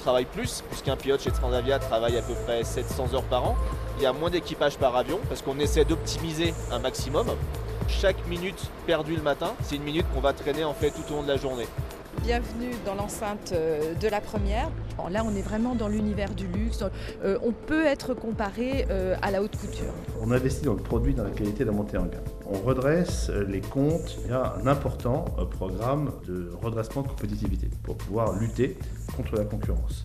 travaille plus, puisqu'un pilote chez Transavia travaille à peu près 700 heures par an. Il y a moins d'équipage par avion, parce qu'on essaie d'optimiser un maximum. Chaque minute perdue le matin, c'est une minute qu'on va traîner en fait tout au long de la journée. Bienvenue dans l'enceinte de la première. Bon, là, on est vraiment dans l'univers du luxe. On peut être comparé à la haute couture. On investit dans le produit, dans la qualité de la montée en gamme. On redresse les comptes. Il y a un important programme de redressement de compétitivité pour pouvoir lutter contre la concurrence.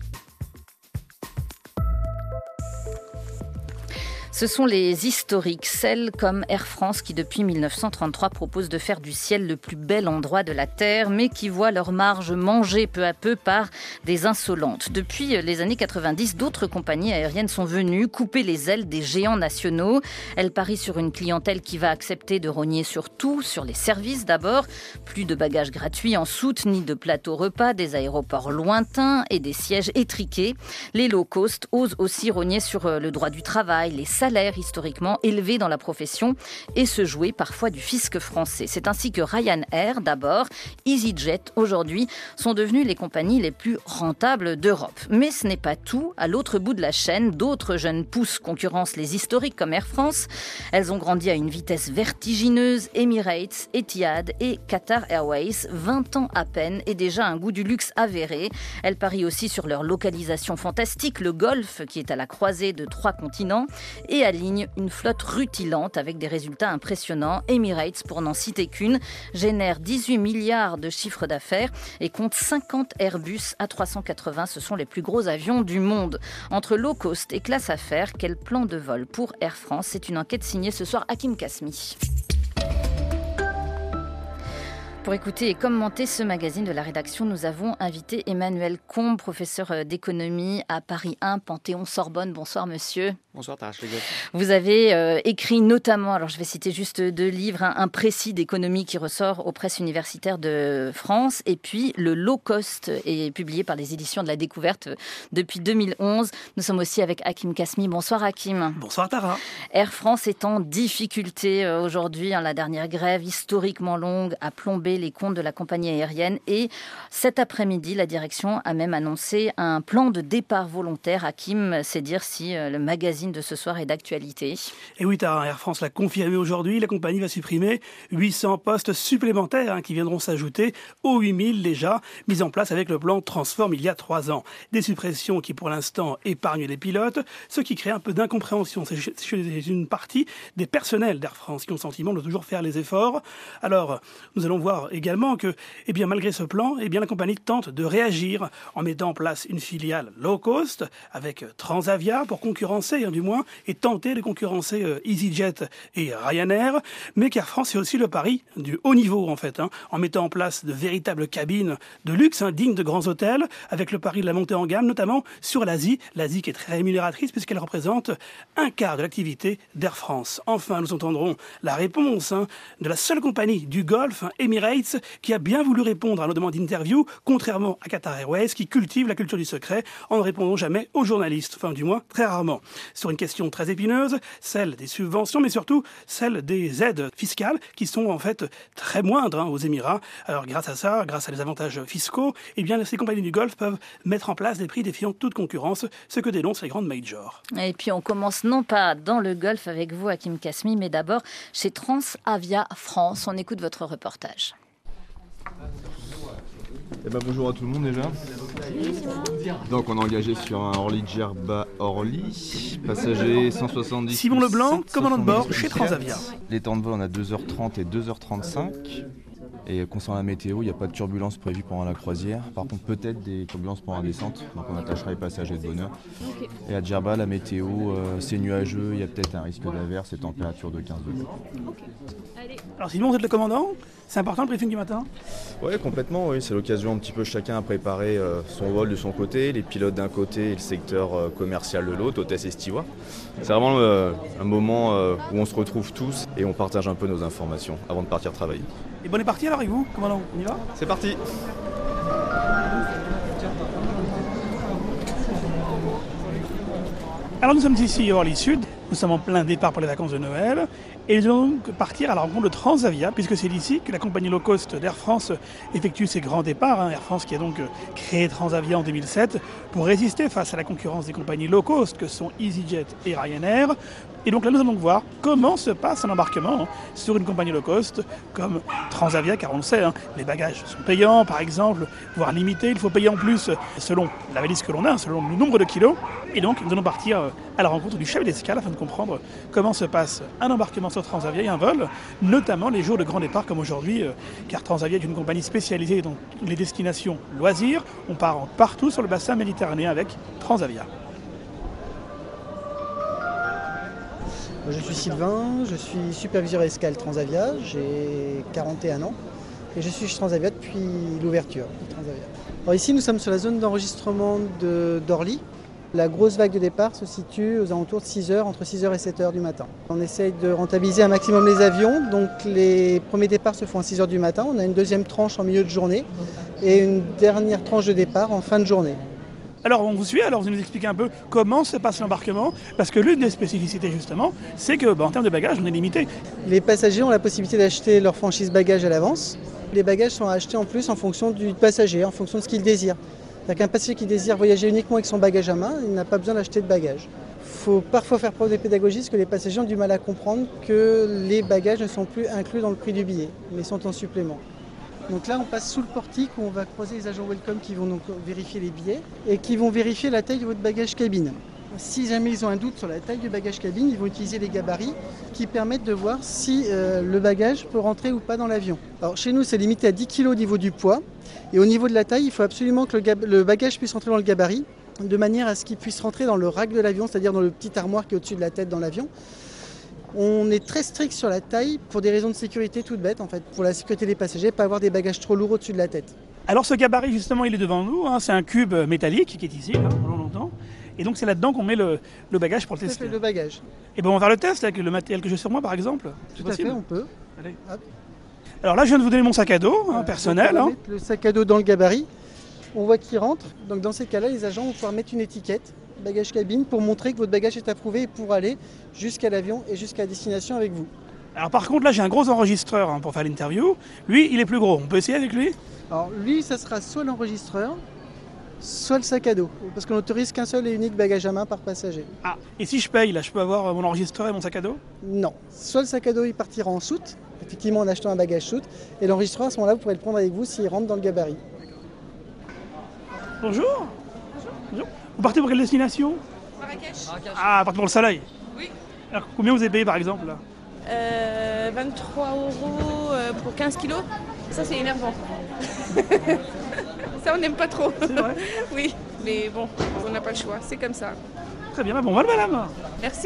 Ce sont les historiques, celles comme Air France qui depuis 1933 proposent de faire du ciel le plus bel endroit de la Terre, mais qui voient leur marge mangée peu à peu par des insolentes. Depuis les années 90, d'autres compagnies aériennes sont venues couper les ailes des géants nationaux. Elles parient sur une clientèle qui va accepter de rogner sur tout, sur les services d'abord. Plus de bagages gratuits en soute, ni de plateaux repas, des aéroports lointains et des sièges étriqués. Les low cost osent aussi rogner sur le droit du travail, les salaires historiquement élevés dans la profession et se jouer parfois du fisc français. C'est ainsi que Ryanair d'abord, EasyJet aujourd'hui sont devenus les compagnies les plus rentables d'Europe. Mais ce n'est pas tout. À l'autre bout de la chaîne, d'autres jeunes pousses concurrencent les historiques comme Air France. Elles ont grandi à une vitesse vertigineuse. Emirates, Etihad et Qatar Airways, 20 ans à peine et déjà un goût du luxe avéré. Elles parient aussi sur leur localisation fantastique, le Golfe qui est à la croisée de 3 continents et aligne une flotte rutilante avec des résultats impressionnants. Emirates, pour n'en citer qu'une, génère 18 milliards de chiffre d'affaires et compte 50 Airbus A380. Ce sont les plus gros avions du monde. Entre low cost et classe affaires, quel plan de vol pour Air France? C'est une enquête signée ce soir Hakim Kasmi. Pour écouter et commenter ce magazine de la rédaction, nous avons invité Emmanuel Combe, professeur d'économie à Paris 1, Panthéon-Sorbonne. Bonsoir monsieur. Bonsoir Tara Schlegel. Vous avez écrit notamment, alors je vais citer juste 2 livres, un précis d'économie qui ressort aux presses universitaires de France et puis le low cost est publié par les éditions de la Découverte depuis 2011. Nous sommes aussi avec Hakim Kasmi. Bonsoir Hakim. Bonsoir Tara. Air France est en difficulté aujourd'hui. La dernière grève historiquement longue a plombé les comptes de la compagnie aérienne et cet après-midi, la direction a même annoncé un plan de départ volontaire. Hakim, c'est dire si le magazine de ce soir est d'actualité. Et oui, Air France l'a confirmé aujourd'hui, la compagnie va supprimer 800 postes supplémentaires qui viendront s'ajouter aux 8000 déjà mis en place avec le plan Transform il y a 3 ans. Des suppressions qui pour l'instant épargnent les pilotes, ce qui crée un peu d'incompréhension chez une partie des personnels d'Air France qui ont le sentiment de toujours faire les efforts. Alors, nous allons voir également que, malgré ce plan, la compagnie tente de réagir en mettant en place une filiale low cost avec Transavia pour concurrencer du moins, et tenter de concurrencer EasyJet et Ryanair, mais qu'Air France fait aussi le pari du haut niveau en fait, en mettant en place de véritables cabines de luxe, dignes de grands hôtels, avec le pari de la montée en gamme, notamment sur l'Asie qui est très rémunératrice puisqu'elle représente 1/4 de l'activité d'Air France. Enfin, nous entendrons la réponse de la seule compagnie du Golfe, Emirates, qui a bien voulu répondre à nos demandes d'interview, contrairement à Qatar Airways, qui cultive la culture du secret en ne répondant jamais aux journalistes, enfin du moins très rarement. Sur une question très épineuse, celle des subventions, mais surtout celle des aides fiscales qui sont en fait très moindres aux Émirats. Alors grâce à ça, grâce à des avantages fiscaux, ces compagnies du Golfe peuvent mettre en place des prix défiant toute concurrence, ce que dénoncent les grandes majors. Et puis on commence non pas dans le Golfe avec vous, Hakim Kasmi, mais d'abord chez Transavia France. On écoute votre reportage. Bonjour à tout le monde déjà. Donc on est engagé sur un Orly-Djerba-Orly, passager 170. Simon Leblanc, commandant de bord chez Transavia. Les temps de vol, on a 2h30 et 2h35. Et concernant la météo, il n'y a pas de turbulence prévue pendant la croisière. Par contre, peut-être des turbulences pendant la descente. Donc on attachera les passagers de bonne heure. Et à Djerba, la météo, c'est nuageux. Il y a peut-être un risque d'averse et température de 15 degrés. Alors Simon, vous êtes le commandant. C'est important le briefing du matin? Oui, complètement. Oui. C'est l'occasion un petit peu chacun à préparer son vol de son côté, les pilotes d'un côté et le secteur commercial de l'autre, hôtesse et steward. C'est vraiment un moment où on se retrouve tous et on partage un peu nos informations avant de partir travailler. Et bon, on est parti alors avec vous, commandant, on y va? C'est parti. Alors nous sommes ici à Orly Sud, nous sommes en plein départ pour les vacances de Noël Et nous allons donc partir à la rencontre de Transavia, puisque c'est d'ici que la compagnie low cost d'Air France effectue ses grands départs. Air France qui a donc créé Transavia en 2007 pour résister face à la concurrence des compagnies low cost que sont EasyJet et Ryanair. Et donc là, nous allons voir comment se passe un embarquement sur une compagnie low cost comme Transavia, car on le sait, les bagages sont payants, par exemple, voire limités. Il faut payer en plus selon la valise que l'on a, selon le nombre de kilos. Et donc, nous allons partir à la rencontre du chef d'escale afin de comprendre comment se passe un embarquement sur Transavia et un vol, notamment les jours de grand départ comme aujourd'hui, car Transavia est une compagnie spécialisée dans les destinations loisirs. On part partout sur le bassin méditerranéen avec Transavia. Je suis Sylvain, je suis superviseur escale Transavia, j'ai 41 ans et je suis chez Transavia depuis l'ouverture de Transavia. Alors ici nous sommes sur la zone d'enregistrement d'Orly. La grosse vague de départ se situe aux alentours de 6h, entre 6h et 7h du matin. On essaye de rentabiliser un maximum les avions, donc les premiers départs se font à 6h du matin, on a une deuxième tranche en milieu de journée et une dernière tranche de départ en fin de journée. Alors on vous suit, alors vous nous expliquez un peu comment se passe l'embarquement, parce que l'une des spécificités justement, c'est que en termes de bagages, on est limité. Les passagers ont la possibilité d'acheter leur franchise bagages à l'avance. Les bagages sont achetés en plus en fonction du passager, en fonction de ce qu'il désire. C'est-à-dire qu'un passager qui désire voyager uniquement avec son bagage à main, il n'a pas besoin d'acheter de bagages. Il faut parfois faire preuve de pédagogie parce que les passagers ont du mal à comprendre que les bagages ne sont plus inclus dans le prix du billet, mais sont en supplément. Donc là, on passe sous le portique où on va croiser les agents Welcome qui vont donc vérifier les billets et qui vont vérifier la taille de votre bagage cabine. Si jamais ils ont un doute sur la taille du bagage cabine, ils vont utiliser les gabarits qui permettent de voir si le bagage peut rentrer ou pas dans l'avion. Alors chez nous, c'est limité à 10 kg au niveau du poids. Et au niveau de la taille, il faut absolument que le bagage puisse rentrer dans le gabarit de manière à ce qu'il puisse rentrer dans le rack de l'avion, c'est-à-dire dans le petit armoire qui est au-dessus de la tête dans l'avion. On est très strict sur la taille pour des raisons de sécurité toutes bêtes en fait, pour la sécurité des passagers, pas avoir des bagages trop lourds au-dessus de la tête. Alors ce gabarit justement il est devant nous, c'est un cube métallique qui est ici, là, on l'entend. Et donc c'est là-dedans qu'on met le bagage pour le tester. Le bagage. Et bon on va faire le test avec le matériel que j'ai sur moi par exemple. Tout à fait, on peut. Allez. Hop. Alors là je viens de vous donner mon sac à dos personnel. On va mettre le sac à dos dans le gabarit, on voit qu'il rentre, donc dans ces cas-là les agents vont pouvoir mettre une étiquette bagage cabine pour montrer que votre bagage est approuvé pour aller jusqu'à l'avion et jusqu'à destination avec vous. Alors par contre là j'ai un gros enregistreur pour faire l'interview. Lui il est plus gros, on peut essayer avec lui? Alors lui ça sera soit l'enregistreur, soit le sac à dos, parce qu'on n'autorise qu'un seul et unique bagage à main par passager. Ah, et si je paye là, je peux avoir mon enregistreur et mon sac à dos? Non, soit le sac à dos il partira en soute, effectivement en achetant un bagage soute, et l'enregistreur à ce moment-là vous pourrez le prendre avec vous s'il rentre dans le gabarit. Bonjour. Bonjour. Vous partez pour quelle destination? Marrakech. Ah, partez pour le Soleil. Oui. Alors combien vous avez payé par exemple là? 23 € pour 15 kilos. Ça c'est énervant. Ça on n'aime pas trop. C'est vrai? Oui, mais bon, on n'a pas le choix, c'est comme ça. Très bien, bon vol madame. Merci.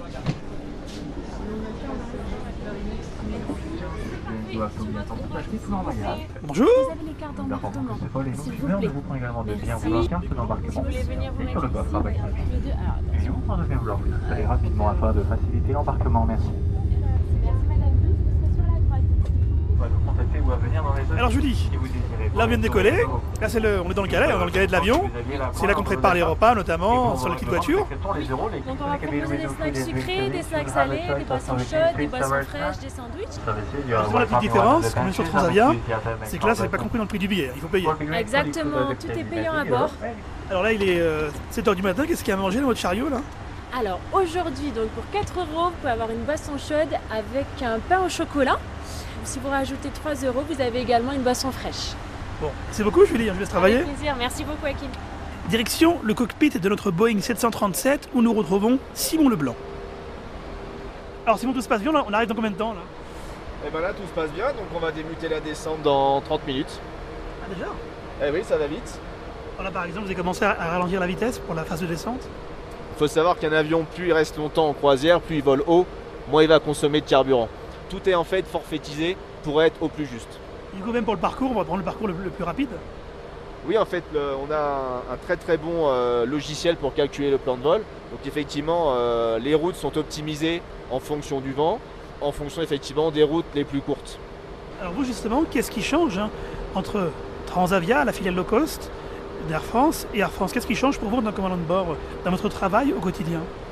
Bonjour. Vous avez les cartes d'embarquement. S'il vous plaît. vous prend également de bien Merci. vouloir carte d'embarquement. Si vous voulez venir vous Et sur le mettre coffre avec ici, les deux. Alors, Et vous prendrez bien vouloir vous installer rapidement afin de faciliter l'embarquement. Merci. merci madame. Vous serez sur la droite. On va vous contacter ou à venir dans les zones. Alors Julie, Si vous désirez là on vient de décoller. Là on est dans le Calais, dans le Calais de l'avion. C'est là qu'on prépare les repas notamment sur la petite voiture. Donc on va proposer des snacks sucrés, des snacks salés, des boissons chaudes, des boissons fraîches, des sandwichs. La petite différence, quand on est sur Transavia, c'est que là c'est pas compris dans le prix du billet, il faut payer. Exactement, tout est payant à bord. Alors là il est 7h du matin, qu'est-ce qu'il y a à manger dans votre chariot là? Alors aujourd'hui, donc pour 4 €, vous pouvez avoir une boisson chaude avec un pain au chocolat. Si vous rajoutez 3 €, vous avez également une boisson fraîche. Bon, c'est beaucoup Julie, je vous laisse travailler. Avec plaisir, merci beaucoup Hakim. Direction le cockpit de notre Boeing 737 où nous retrouvons Simon Leblanc. Alors Simon, tout se passe bien, on arrive dans combien de temps là? Et ben là tout se passe bien, donc on va débuter la descente dans 30 minutes. Ah déjà? Eh oui, ça va vite. Alors là par exemple vous avez commencé à ralentir la vitesse pour la phase de descente. Il faut savoir qu'un avion, plus il reste longtemps en croisière, plus il vole haut, moins il va consommer de carburant. Tout est en fait forfaitisé pour être au plus juste. Du coup même pour le parcours, on va prendre le parcours le plus rapide. Oui, en fait, on a un très très bon logiciel pour calculer le plan de vol. Donc effectivement, les routes sont optimisées en fonction du vent, en fonction effectivement des routes les plus courtes. Alors vous justement, qu'est-ce qui change entre Transavia, la filiale low cost d'Air France, et Air France? Qu'est-ce qui change pour vous dans le commandant de bord, dans votre travail au quotidien?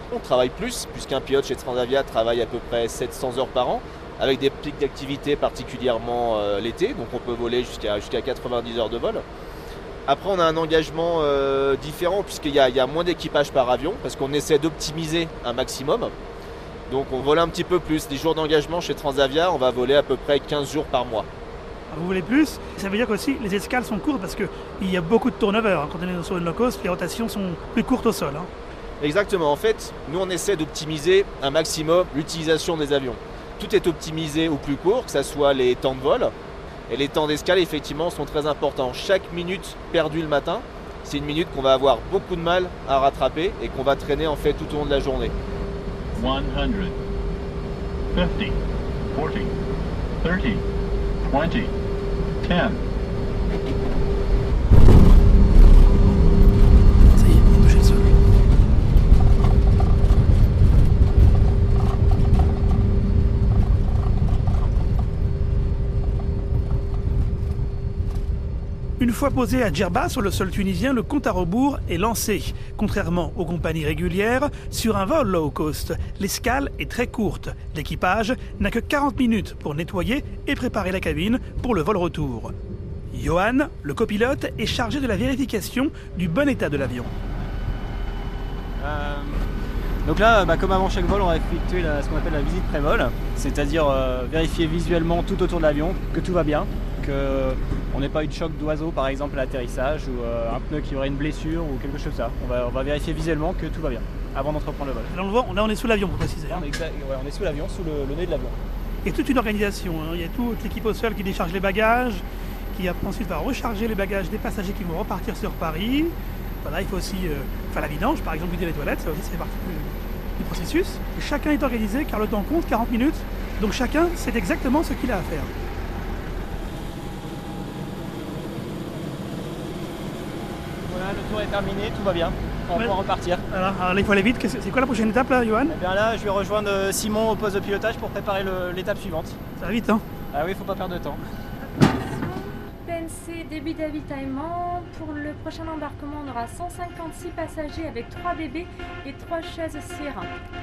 On travaille plus, puisqu'un pilote chez Transavia travaille à peu près 700 heures par an, avec des pics d'activité particulièrement l'été, donc on peut voler jusqu'à 90 heures de vol. Après, on a un engagement différent, puisqu'il y a moins d'équipage par avion, parce qu'on essaie d'optimiser un maximum. Donc on vole un petit peu plus. Les jours d'engagement chez Transavia, on va voler à peu près 15 jours par mois. Vous voulez plus? Ça veut dire qu'aussi les escales sont courtes parce qu'il y a beaucoup de turnover. Quand on est sur une low cost, les rotations sont plus courtes au sol. Exactement. En fait, nous on essaie d'optimiser un maximum l'utilisation des avions. Tout est optimisé au plus court, que ce soit les temps de vol. Et les temps d'escale, effectivement, sont très importants. Chaque minute perdue le matin, c'est une minute qu'on va avoir beaucoup de mal à rattraper et qu'on va traîner en fait tout au long de la journée. 100, 50, 40, 30, 20, 10. Ça y est, il touche le sol. Une fois posé à Djerba sur le sol tunisien, le compte à rebours est lancé. Contrairement aux compagnies régulières, sur un vol low cost, l'escale est très courte. L'équipage n'a que 40 minutes pour nettoyer et préparer la cabine pour le vol retour. Johan, le copilote, est chargé de la vérification du bon état de l'avion. Donc là, comme avant chaque vol, on va effectuer ce qu'on appelle la visite pré-vol, c'est-à-dire vérifier visuellement tout autour de l'avion, que tout va bien, qu'on n'ait pas eu de choc d'oiseau par exemple à l'atterrissage ou un pneu qui aurait une blessure ou quelque chose comme ça. On va vérifier visuellement que tout va bien avant d'entreprendre le vol. Là on le voit, on est sous l'avion pour préciser. On est sous l'avion, sous le nez de l'avion. Il y a toute une organisation, il y a toute l'équipe au sol qui décharge les bagages, qui ensuite va recharger les bagages des passagers qui vont repartir sur Paris. Voilà, il faut aussi faire la vidange, par exemple vider les toilettes, ça aussi c'est partie du processus. Et chacun est organisé car le temps compte, 40 minutes, donc chacun sait exactement ce qu'il a à faire. Voilà, le tour est terminé, tout va bien, on va pouvoir repartir. Alors là, il faut aller vite, c'est quoi la prochaine étape là, Johan? Eh bien là, je vais rejoindre Simon au poste de pilotage pour préparer l'étape suivante. Ça va vite, hein? Ah oui, il faut pas perdre de temps. PNC, début d'avitaillement. Pour le prochain embarquement, on aura 156 passagers avec 3 bébés et 3 chaises Sierra.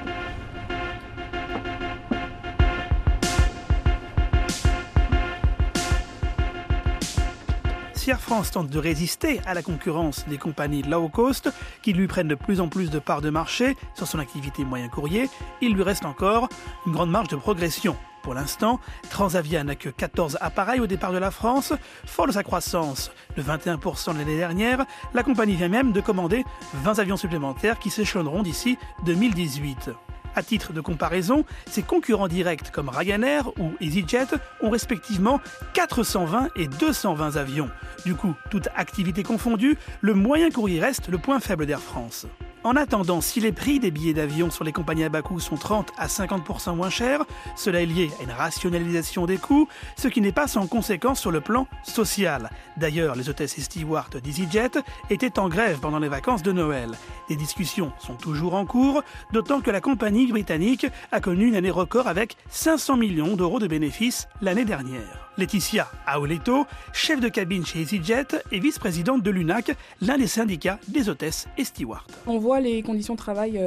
Si Air France tente de résister à la concurrence des compagnies low cost qui lui prennent de plus en plus de parts de marché sur son activité moyen courrier, il lui reste encore une grande marge de progression. Pour l'instant, Transavia n'a que 14 appareils au départ de la France. Fort de sa croissance de 21% de l'année dernière, la compagnie vient même de commander 20 avions supplémentaires qui s'échelonneront d'ici 2018. À titre de comparaison, ses concurrents directs comme Ryanair ou EasyJet ont respectivement 420 et 220 avions. Du coup, toute activité confondue, le moyen courrier reste le point faible d'Air France. En attendant, si les prix des billets d'avion sur les compagnies à bas coût sont 30 à 50% moins chers, cela est lié à une rationalisation des coûts, ce qui n'est pas sans conséquence sur le plan social. D'ailleurs, les hôtesses et stewards d'EasyJet étaient en grève pendant les vacances de Noël. Les discussions sont toujours en cours, d'autant que la compagnie britannique a connu une année record avec 500 millions d'euros de bénéfices l'année dernière. Laetitia Aoleto, chef de cabine chez EasyJet et vice-présidente de l'UNAC, l'un des syndicats des hôtesses et stewards. On voit les conditions de travail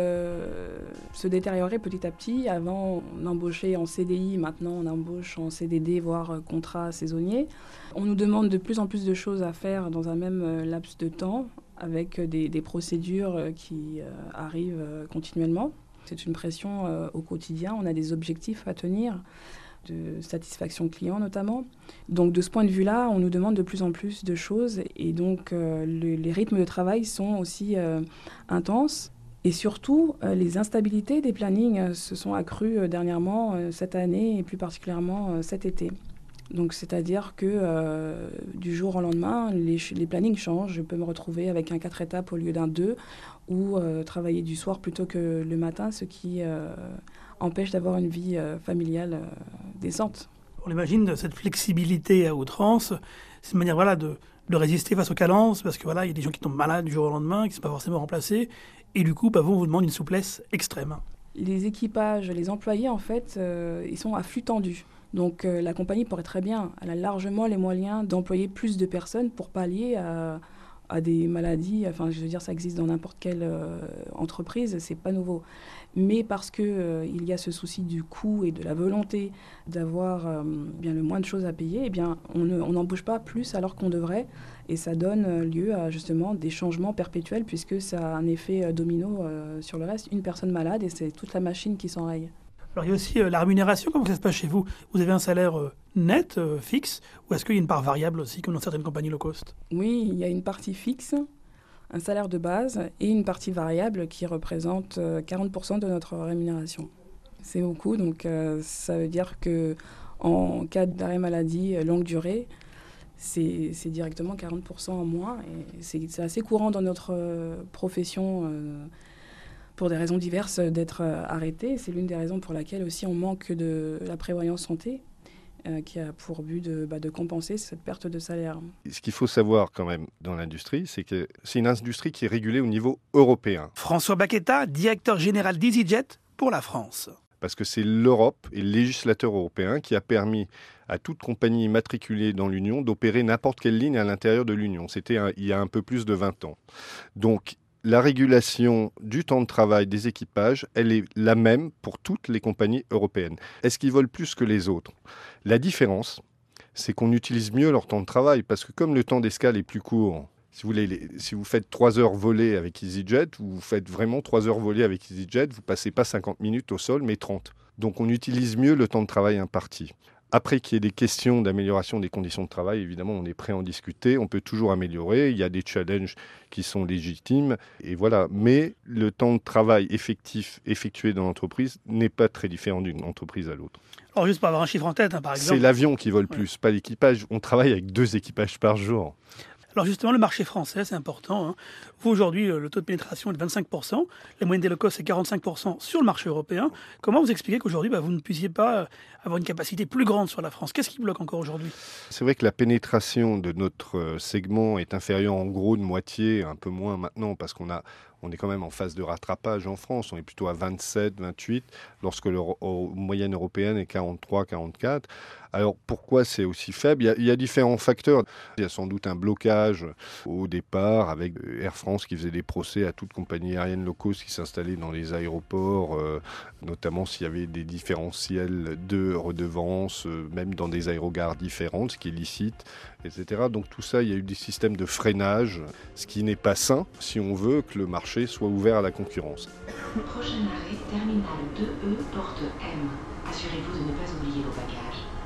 se détériorer petit à petit. Avant, on embauchait en CDI, maintenant on embauche en CDD, voire contrat saisonnier. On nous demande de plus en plus de choses à faire dans un même laps de temps, avec des procédures qui arrivent continuellement. C'est une pression au quotidien, on a des objectifs à tenir, de satisfaction client notamment. Donc de ce point de vue-là, on nous demande de plus en plus de choses et donc les rythmes de travail sont aussi intenses. Et surtout, les instabilités des plannings se sont accrues dernièrement cette année et plus particulièrement cet été. Donc c'est-à-dire que du jour au lendemain, les plannings changent. Je peux me retrouver avec un 4 étapes au lieu d'un 2 ou travailler du soir plutôt que le matin, ce qui empêche d'avoir une vie familiale décente. On imagine cette flexibilité à outrance, c'est une manière de résister face aux calences, parce que il y a des gens qui tombent malades du jour au lendemain, qui ne sont pas forcément remplacés, et du coup, vous demande une souplesse extrême. Les équipages, les employés, en fait, ils sont à flux tendu. Donc la compagnie pourrait très bien, elle a largement les moyens d'employer plus de personnes pour pallier à des maladies. Enfin, je veux dire, ça existe dans n'importe quelle entreprise, c'est pas nouveau. Mais parce que il y a ce souci du coût et de la volonté d'avoir bien le moins de choses à payer, eh bien, on n'embauche pas plus alors qu'on devrait. Et ça donne lieu à justement des changements perpétuels puisque ça a un effet domino sur le reste. Une personne malade et c'est toute la machine qui s'enraye. Alors il y a aussi la rémunération, comment ça se passe chez vous? Vous avez un salaire net, fixe, ou est-ce qu'il y a une part variable aussi, comme dans certaines compagnies low cost? Oui, il y a une partie fixe, un salaire de base, et une partie variable qui représente 40% de notre rémunération. C'est beaucoup, donc ça veut dire qu'en cas d'arrêt maladie longue durée, c'est directement 40% en moins. Et c'est assez courant dans notre profession pour des raisons diverses d'être arrêté. C'est l'une des raisons pour laquelle aussi on manque de la prévoyance santé qui a pour but de compenser cette perte de salaire. Ce qu'il faut savoir quand même dans l'industrie, c'est que c'est une industrie qui est régulée au niveau européen. François Baqueta, directeur général d'EasyJet pour la France. Parce que c'est l'Europe et le législateur européen qui a permis à toute compagnie immatriculée dans l'Union d'opérer n'importe quelle ligne à l'intérieur de l'Union. C'était il y a un peu plus de 20 ans. Donc, la régulation du temps de travail des équipages, elle est la même pour toutes les compagnies européennes. Est-ce qu'ils volent plus que les autres? La différence, c'est qu'on utilise mieux leur temps de travail parce que comme le temps d'escale est plus court, si vous faites 3 heures volées avec EasyJet, vous faites vraiment 3 heures volées avec EasyJet, vous ne passez pas 50 minutes au sol, mais 30. Donc on utilise mieux le temps de travail imparti. Après qu'il y ait des questions d'amélioration des conditions de travail, évidemment, on est prêt à en discuter. On peut toujours améliorer. Il y a des challenges qui sont légitimes. Et voilà. Mais le temps de travail effectif effectué dans l'entreprise n'est pas très différent d'une entreprise à l'autre. Alors, juste pour avoir un chiffre en tête, par exemple. C'est l'avion qui vole plus, pas l'équipage. On travaille avec 2 équipages par jour. Alors justement, le marché français, c'est important. Vous, aujourd'hui, le taux de pénétration est de 25%. La moyenne des low cost, c'est 45% sur le marché européen. Comment vous expliquez qu'aujourd'hui, vous ne puissiez pas avoir une capacité plus grande sur la France? Qu'est-ce qui bloque encore aujourd'hui? C'est vrai que la pénétration de notre segment est inférieure en gros de moitié, un peu moins maintenant, parce qu'on est quand même en phase de rattrapage en France. On est plutôt à 27, 28, lorsque la moyenne européenne est 43, 44. Alors pourquoi c'est aussi faible? Il y a différents facteurs. Il y a sans doute un blocage au départ avec Air France qui faisait des procès à toute compagnie aérienne low cost qui s'installait dans les aéroports, notamment s'il y avait des différentiels de redevances, même dans des aérogares différentes, ce qui est licite, etc. Donc tout ça, il y a eu des systèmes de freinage, ce qui n'est pas sain si on veut que le marché soit ouvert à la concurrence. Le prochain arrêt, terminal 2E, porte M. Assurez-vous de ne pas oublier vos bagages.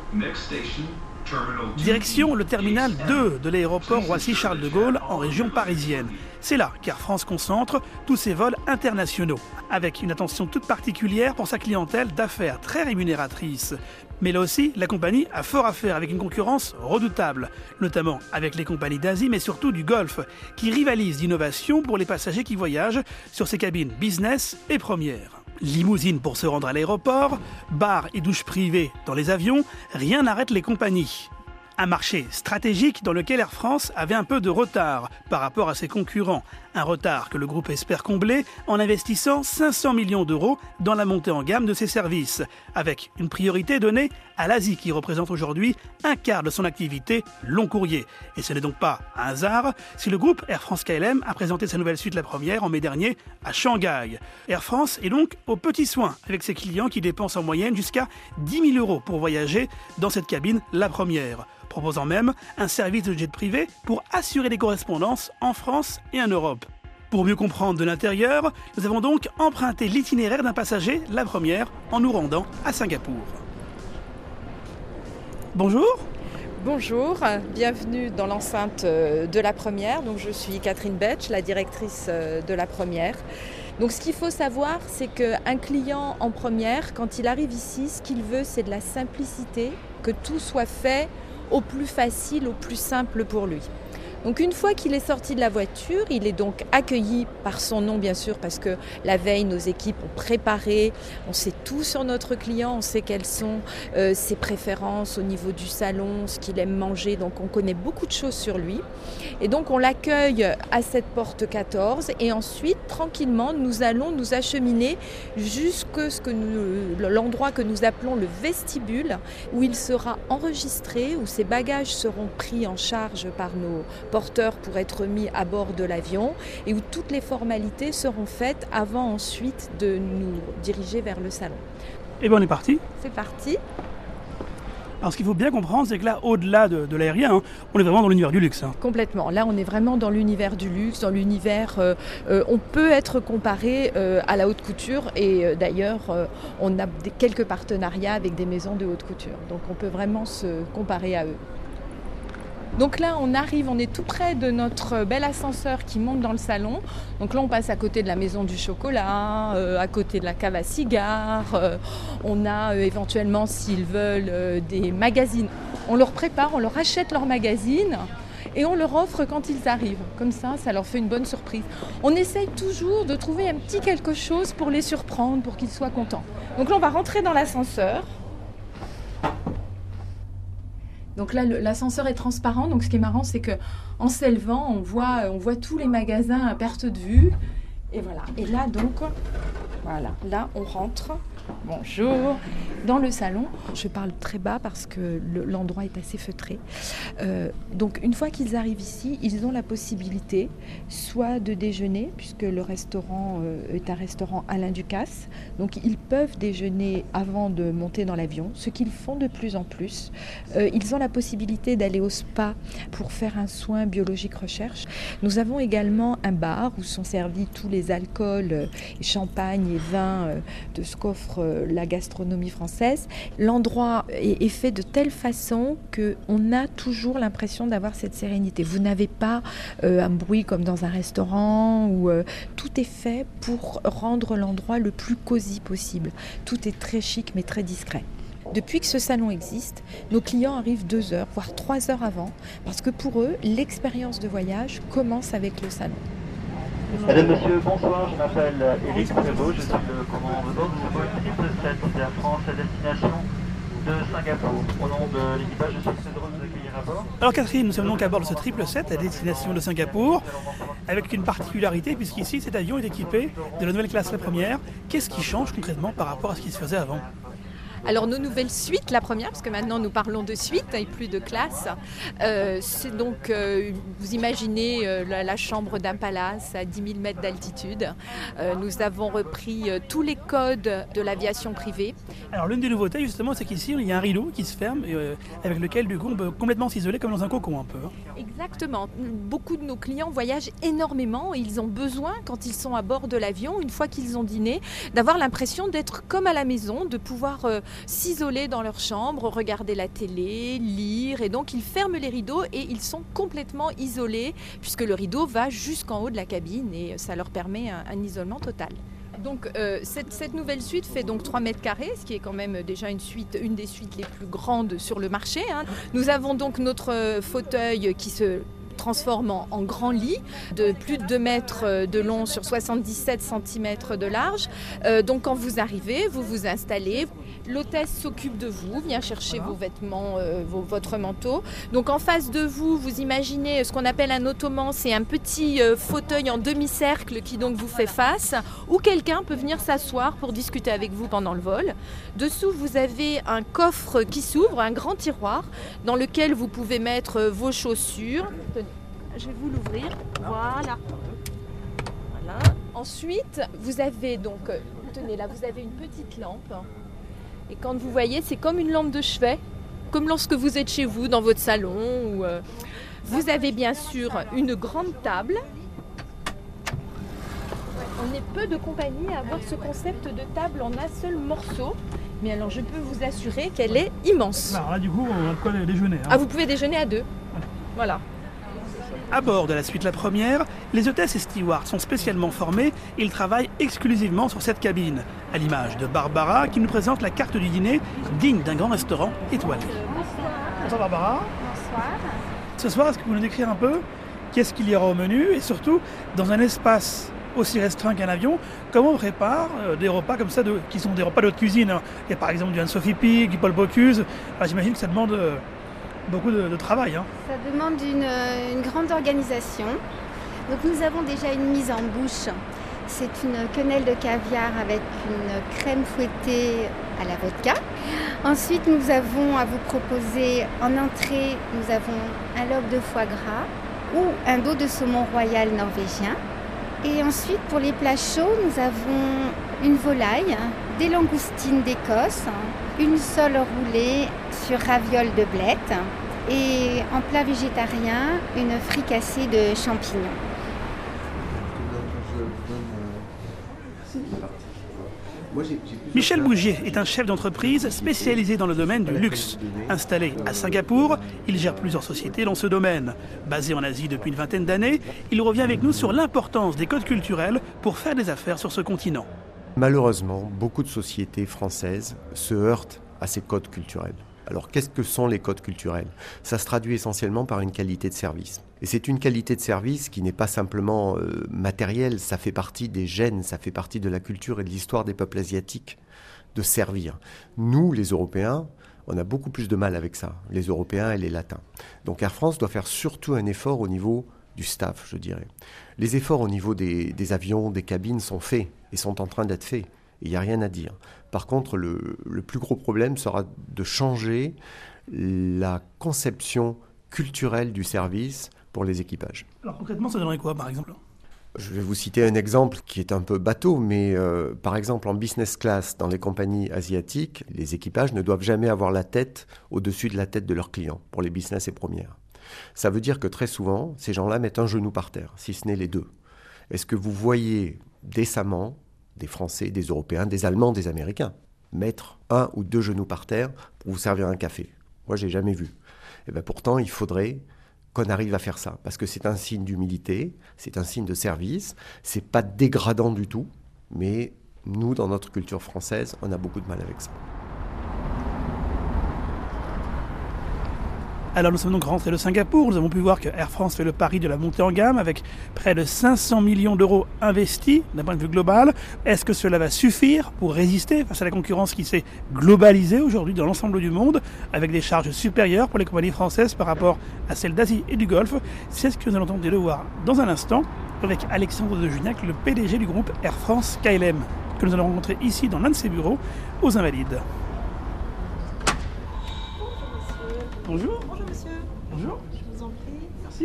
Direction le terminal 2 de l'aéroport Roissy-Charles de Gaulle en région parisienne. C'est là qu'Air France concentre tous ses vols internationaux, avec une attention toute particulière pour sa clientèle d'affaires très rémunératrice. Mais là aussi, la compagnie a fort à faire avec une concurrence redoutable, notamment avec les compagnies d'Asie, mais surtout du Golfe, qui rivalisent d'innovation pour les passagers qui voyagent sur ces cabines business et première. Limousine pour se rendre à l'aéroport, bar et douche privée dans les avions, rien n'arrête les compagnies. Un marché stratégique dans lequel Air France avait un peu de retard par rapport à ses concurrents. Un retard que le groupe espère combler en investissant 500 millions d'euros dans la montée en gamme de ses services, avec une priorité donnée à l'Asie qui représente aujourd'hui un quart de son activité long courrier. Et ce n'est donc pas un hasard si le groupe Air France KLM a présenté sa nouvelle suite la première en mai dernier à Shanghai. Air France est donc aux petits soins avec ses clients qui dépensent en moyenne jusqu'à 10 000 euros pour voyager dans cette cabine la première, proposant même un service de jet privé pour assurer des correspondances en France et en Europe. Pour mieux comprendre de l'intérieur, nous avons donc emprunté l'itinéraire d'un passager, la première, en nous rendant à Singapour. Bonjour. Bonjour, bienvenue dans l'enceinte de la première. Donc, je suis Catherine Betch, la directrice de la première. Donc ce qu'il faut savoir, c'est qu'un client en première, quand il arrive ici, ce qu'il veut, c'est de la simplicité, que tout soit fait au plus facile, au plus simple pour lui. Donc une fois qu'il est sorti de la voiture, il est donc accueilli par son nom bien sûr parce que la veille nos équipes ont préparé, on sait tout sur notre client, on sait quelles sont ses préférences au niveau du salon, ce qu'il aime manger, donc on connaît beaucoup de choses sur lui. Et donc on l'accueille à cette porte 14 et ensuite tranquillement nous allons nous acheminer jusqu'à l'endroit que nous appelons le vestibule où il sera enregistré, où ses bagages seront pris en charge par nos porteur pour être mis à bord de l'avion et où toutes les formalités seront faites avant ensuite de nous diriger vers le salon. Et bien on est parti. C'est parti. Alors ce qu'il faut bien comprendre, c'est que là, au-delà de l'aérien, on est vraiment dans l'univers du luxe. Complètement. Là, on est vraiment dans l'univers du luxe, dans l'univers... on peut être comparé à la haute couture et d'ailleurs, on a quelques partenariats avec des maisons de haute couture. Donc on peut vraiment se comparer à eux. Donc là, on arrive, on est tout près de notre bel ascenseur qui monte dans le salon. Donc là, on passe à côté de la maison du chocolat, à côté de la cave à cigares. On a éventuellement, s'ils veulent, des magazines. On leur prépare, on leur achète leurs magazines et on leur offre quand ils arrivent. Comme ça leur fait une bonne surprise. On essaye toujours de trouver un petit quelque chose pour les surprendre, pour qu'ils soient contents. Donc là, on va rentrer dans l'ascenseur. Donc là, l'ascenseur est transparent. Donc ce qui est marrant, c'est qu'en s'élevant, on voit tous les magasins à perte de vue. Et voilà. Et là, donc, voilà. Là, on rentre. Bonjour. Dans le salon, je parle très bas parce que l'endroit est assez feutré. Donc une fois qu'ils arrivent ici, ils ont la possibilité soit de déjeuner, puisque le restaurant est un restaurant Alain Ducasse. Donc ils peuvent déjeuner avant de monter dans l'avion, ce qu'ils font de plus en plus. Ils ont la possibilité d'aller au spa pour faire un soin biologique recherche. Nous avons également un bar où sont servis tous les alcools, champagne et vins de ce qu'offre la gastronomie française. L'endroit est fait de telle façon qu'on a toujours l'impression d'avoir cette sérénité. Vous n'avez pas un bruit comme dans un restaurant où tout est fait pour rendre l'endroit le plus cosy possible. Tout est très chic mais très discret. Depuis que ce salon existe, nos clients arrivent 2 heures, voire 3 heures avant, parce que pour eux, l'expérience de voyage commence avec le salon. Madame, monsieur, bonsoir, je m'appelle Éric Prévost, je suis le commandant de bord de ce Boeing 777 d'Air France à destination de Singapour. Au nom de l'équipage, je suis très heureux de vous accueillir à bord. Alors Catherine, nous sommes donc à bord de ce 777 à destination de Singapour, avec une particularité, puisqu'ici cet avion est équipé de la nouvelle classe, la première. Qu'est-ce qui change concrètement par rapport à ce qui se faisait avant ? Alors nos nouvelles suites, la première, parce que maintenant nous parlons de suite et plus de classe, c'est donc, vous imaginez la chambre d'un palace à 10 000 mètres d'altitude. Nous avons repris tous les codes de l'aviation privée. Alors l'une des nouveautés justement, c'est qu'ici il y a un rideau qui se ferme avec lequel du coup on peut complètement s'isoler comme dans un cocon un peu. Exactement. Beaucoup de nos clients voyagent énormément et ils ont besoin, quand ils sont à bord de l'avion, une fois qu'ils ont dîné, d'avoir l'impression d'être comme à la maison, de pouvoir s'isoler dans leur chambre, regarder la télé, lire, et donc ils ferment les rideaux et ils sont complètement isolés puisque le rideau va jusqu'en haut de la cabine et ça leur permet un isolement total. Donc cette nouvelle suite fait donc 3 mètres carrés, ce qui est quand même déjà une des suites les plus grandes sur le marché. Nous avons donc notre fauteuil qui se transforme en grand lit de plus de 2 mètres de long sur 77 cm de large. Donc quand vous arrivez, vous vous installez. L'hôtesse s'occupe de vous, vient chercher vos vêtements, votre manteau. Donc en face de vous, vous imaginez ce qu'on appelle un ottoman, c'est un petit fauteuil en demi-cercle qui donc vous fait face, où quelqu'un peut venir s'asseoir pour discuter avec vous pendant le vol. Dessous, vous avez un coffre qui s'ouvre, un grand tiroir, dans lequel vous pouvez mettre vos chaussures. Tenez, je vais vous l'ouvrir. Voilà. Ensuite, vous avez donc, tenez là, vous avez une petite lampe. Et quand vous voyez, c'est comme une lampe de chevet, comme lorsque vous êtes chez vous, dans votre salon. Vous avez bien sûr une grande table. On est peu de compagnies à avoir ce concept de table en un seul morceau. Mais alors, je peux vous assurer qu'elle est immense. Alors là, du coup, on a de quoi déjeuner. Ah, vous pouvez déjeuner à 2. Voilà. À bord de la suite La Première, les hôtesses et stewards sont spécialement formés et ils travaillent exclusivement sur cette cabine, à l'image de Barbara qui nous présente la carte du dîner digne d'un grand restaurant étoilé. Bonsoir Barbara. Bonsoir. Ce soir, est-ce que vous pouvez nous décrire un peu qu'est-ce qu'il y aura au menu et surtout, dans un espace aussi restreint qu'un avion, comment on prépare des repas comme ça qui sont des repas de haute cuisine. Il y a par exemple du Anne-Sophie Pic, du Paul Bocuse. Alors, j'imagine que ça demande beaucoup de travail. Ça demande une grande organisation. Donc nous avons déjà une mise en bouche. C'est une quenelle de caviar avec une crème fouettée à la vodka. Ensuite, nous avons à vous proposer en entrée, nous avons un lobe de foie gras, ou un dos de saumon royal norvégien. Et ensuite, pour les plats chauds, nous avons une volaille, des langoustines d'Écosse, une sole roulée sur ravioles de blettes et en plat végétarien, une fricassée de champignons. Michel Bougier est un chef d'entreprise spécialisé dans le domaine du luxe. Installé à Singapour, il gère plusieurs sociétés dans ce domaine. Basé en Asie depuis une vingtaine d'années, il revient avec nous sur l'importance des codes culturels pour faire des affaires sur ce continent. Malheureusement, beaucoup de sociétés françaises se heurtent à ces codes culturels. Alors qu'est-ce que sont les codes culturels ? Ça se traduit essentiellement par une qualité de service. Et c'est une qualité de service qui n'est pas simplement matérielle, ça fait partie des gènes, ça fait partie de la culture et de l'histoire des peuples asiatiques de servir. Nous, les Européens, on a beaucoup plus de mal avec ça, les Européens et les Latins. Donc Air France doit faire surtout un effort au niveau du staff, je dirais. Les efforts au niveau des avions, des cabines sont faits et sont en train d'être faits. Il n'y a rien à dire. Par contre, le plus gros problème sera de changer la conception culturelle du service pour les équipages. Alors concrètement, ça donnerait quoi, par exemple ? Je vais vous citer un exemple qui est un peu bateau, mais par exemple en business class dans les compagnies asiatiques, les équipages ne doivent jamais avoir la tête au-dessus de la tête de leurs clients pour les business et premières. Ça veut dire que très souvent, ces gens-là mettent un genou par terre, si ce n'est les deux. Est-ce que vous voyez décemment des Français, des Européens, des Allemands, des Américains mettre 1 ou 2 genoux par terre pour vous servir un café? Moi, je n'ai jamais vu. Et bien, pourtant, il faudrait qu'on arrive à faire ça, parce que c'est un signe d'humilité, c'est un signe de service, c'est pas dégradant du tout, mais nous, dans notre culture française, on a beaucoup de mal avec ça. Alors nous sommes donc rentrés de Singapour, nous avons pu voir que Air France fait le pari de la montée en gamme avec près de 500 millions d'euros investis d'un point de vue global. Est-ce que cela va suffire pour résister face à la concurrence qui s'est globalisée aujourd'hui dans l'ensemble du monde avec des charges supérieures pour les compagnies françaises par rapport à celles d'Asie et du Golfe? C'est ce que nous allons tenter de voir dans un instant avec Alexandre de Juniac, le PDG du groupe Air France KLM, que nous allons rencontrer ici dans l'un de ses bureaux aux Invalides. Bonjour. Bonjour monsieur. Bonjour. Je vous en prie. Merci.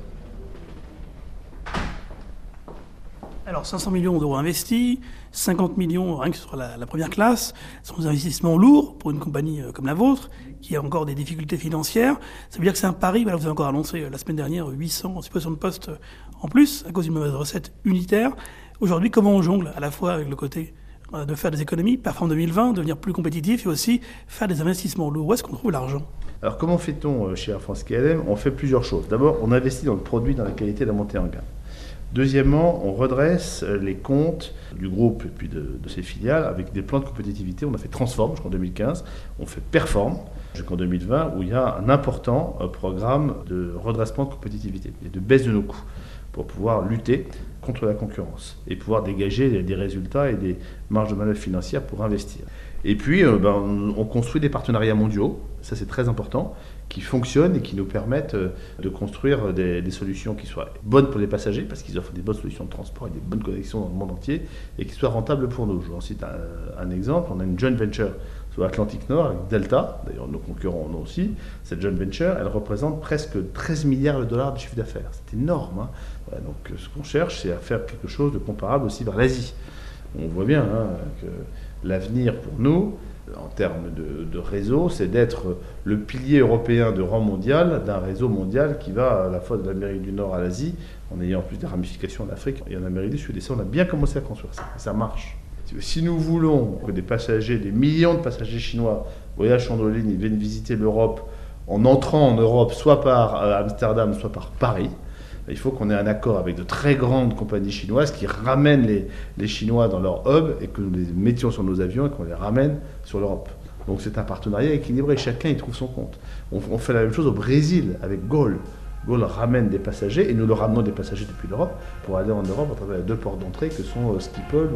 Alors 500 millions d'euros investis, 50 millions rien que sur la première classe, ce sont des investissements lourds pour une compagnie comme la vôtre, qui a encore des difficultés financières. Ça veut dire que c'est un pari, voilà, vous avez encore annoncé la semaine dernière 800 suppressions de postes en plus, à cause d'une mauvaise recette unitaire. Aujourd'hui, comment on jongle à la fois avec le côté de faire des économies, performer en 2020, devenir plus compétitif et aussi faire des investissements lourds? Où est-ce qu'on trouve l'argent? Alors comment fait-on chez Air France KLM? On fait plusieurs choses. D'abord, on investit dans le produit, dans la qualité de la montée en gamme. Deuxièmement, on redresse les comptes du groupe et puis de ses filiales avec des plans de compétitivité. On a fait Transform jusqu'en 2015, on fait Perform jusqu'en 2020 où il y a un important programme de redressement de compétitivité et de baisse de nos coûts pour pouvoir lutter contre la concurrence et pouvoir dégager des résultats et des marges de manœuvre financières pour investir. Et puis, on construit des partenariats mondiaux, ça c'est très important, qui fonctionnent et qui nous permettent de construire des solutions qui soient bonnes pour les passagers, parce qu'ils offrent des bonnes solutions de transport et des bonnes connexions dans le monde entier, et qui soient rentables pour nous. Je vous en cite un exemple, on a une joint venture sur l'Atlantique Nord avec Delta, d'ailleurs nos concurrents en ont aussi. Cette joint venture, elle représente presque 13 milliards de dollars de chiffre d'affaires. C'est énorme. Hein. Voilà, donc ce qu'on cherche, c'est à faire quelque chose de comparable aussi vers l'Asie. On voit bien que l'avenir pour nous, en termes de réseau, c'est d'être le pilier européen de rang mondial d'un réseau mondial qui va à la fois de l'Amérique du Nord à l'Asie, en ayant plus des ramifications en Afrique et en Amérique du Sud. Et ça, on a bien commencé à construire ça. Et ça marche. Si nous voulons que des passagers, des millions de passagers chinois voyagent en ligne et viennent visiter l'Europe en entrant en Europe, soit par Amsterdam, soit par Paris, il faut qu'on ait un accord avec de très grandes compagnies chinoises qui ramènent les Chinois dans leur hub et que nous les mettions sur nos avions et qu'on les ramène sur l'Europe. Donc c'est un partenariat équilibré, chacun y trouve son compte. On fait la même chose au Brésil avec Gol. Gol ramène des passagers et nous leur ramenons des passagers depuis l'Europe pour aller en Europe à travers les 2 ports d'entrée que sont Schiphol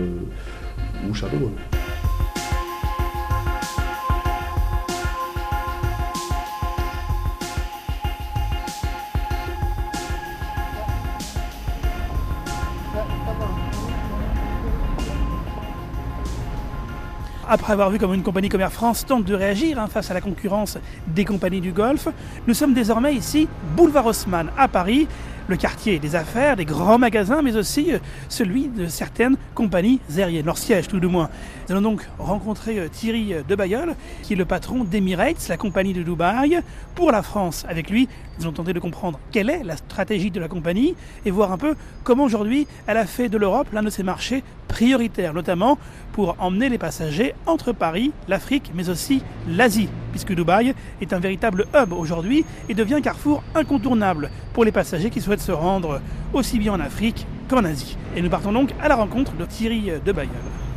ou Charles de Gaulle. Après avoir vu comment une compagnie comme Air France tente de réagir face à la concurrence des compagnies du Golfe, nous sommes désormais ici, boulevard Haussmann à Paris, le quartier des affaires, des grands magasins, mais aussi celui de certaines compagnies aériennes, leur siège tout du moins. Nous allons donc rencontrer Thierry de Bailleul, qui est le patron d'Emirates, la compagnie de Dubaï, pour la France. Avec lui, nous allons tenter de comprendre quelle est la stratégie de la compagnie et voir un peu comment aujourd'hui elle a fait de l'Europe l'un de ses marchés prioritaires, notamment pour emmener les passagers entre Paris, l'Afrique, mais aussi l'Asie, puisque Dubaï est un véritable hub aujourd'hui et devient un carrefour incontournable pour les passagers qui souhaitent se rendre aussi bien en Afrique qu'en Asie. Et nous partons donc à la rencontre de Thierry de Bailleul.